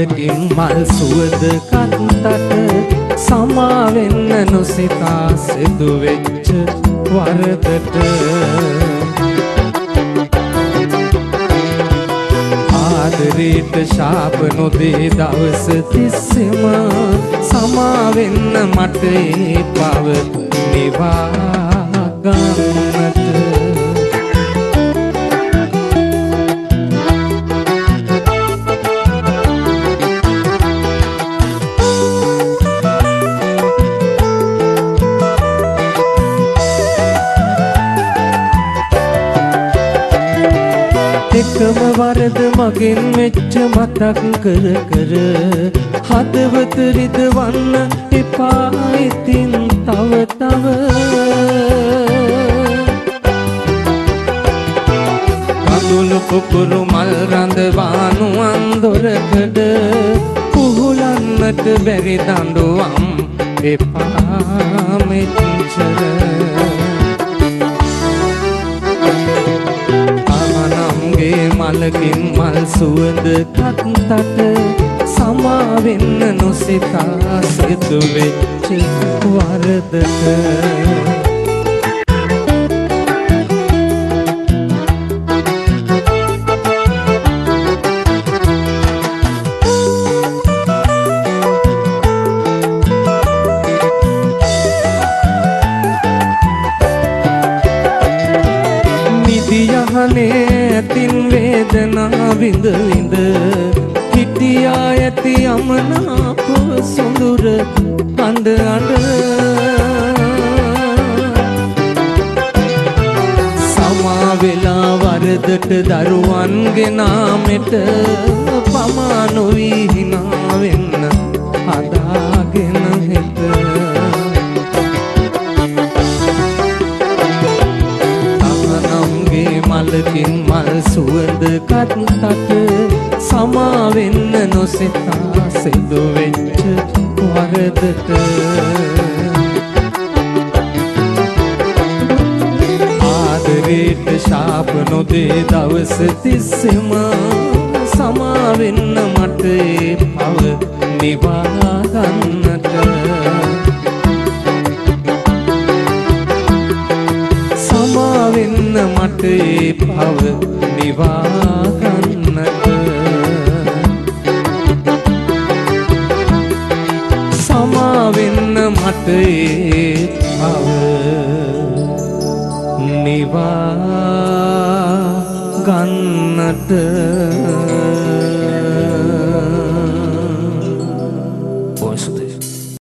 මලකින් මල් සුවඳ කත්තට සමා වෙන්න නොසිතා සිදු වෙච්ච වරදට ආදරේට ශාප නොදේ දවස් තිස්සෙම සමා වෙන්න මට ඒ පව නිවා ගන්නට එකම වරද මගෙන් මෙච්ච මතක් කර කර හදවත රිදවන්න එපා ඉතින් තව තව කඳුළු පුපුරු මල් රඳවානුවන් දොරකඩ පුහුලන්නට බැරි දඬුවම් එපා මෙච්චර මලකින් මල් සුවඳ කත්තට සමා වෙන්න නොසිතා සිදු වෙච්ච වරදට ඇතින් වේදනා විඳ විඳ හිටියා ඇති අමනාප සොඳුර අඬ අඬ සමා වෙලා වරදට දරුවන් ගෙනාමෙට පමා නොවී හිනා වෙන්න හදාගෙන හෙට මලකින් මල් සුවඳ කත්තට සමා වෙන්න නොසිතා සිදු වෙච්ච වරදට ආදරේට ශාප නොදේ දවස් තිස්සෙම සමා වෙන්න මට ඒ පව නිවා ගන්නට වෙන්න මට ඒ පව නිවා ගන්නට සමා වෙන්න මට ඒ පව නිවා ගන්නට